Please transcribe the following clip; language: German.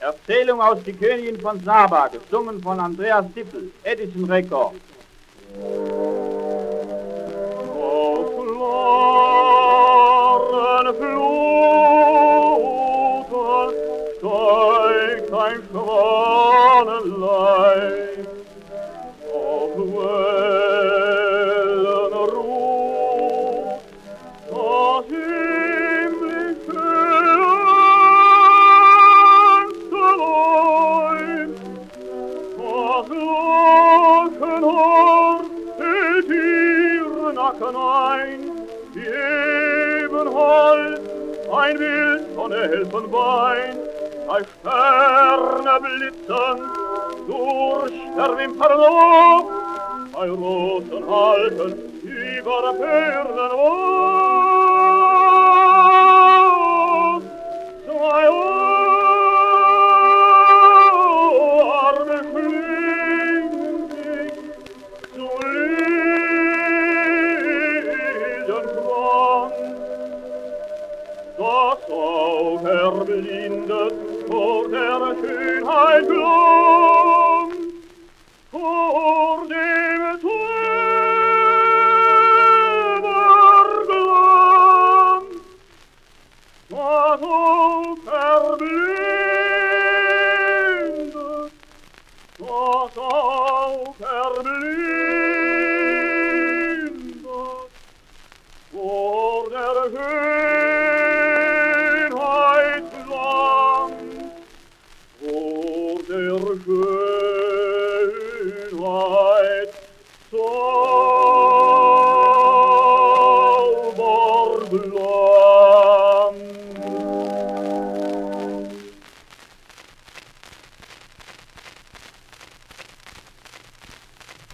Erzählung aus Die Königin von Saba, gesungen von Andreas Dippel, Edison Record. Auf klaren Fluten steigt ein Schwanenlein, auf Wellen ruht das himmlische Enstelein, das Lockenhaar hält ihr Nacken ein, die Ebenholz, ein Bild von Elfenbein, zwei Sterne blitzen durch der Wimpernloch, zwei Rosen halten über Perlenwoch, zwei Arme schlingen sich zu Lilienkranz. Das Auge erblindet vor der Schönheit Glanz, vor dem Zauberglanz. Das Auge erblindet, das Auge erblindet.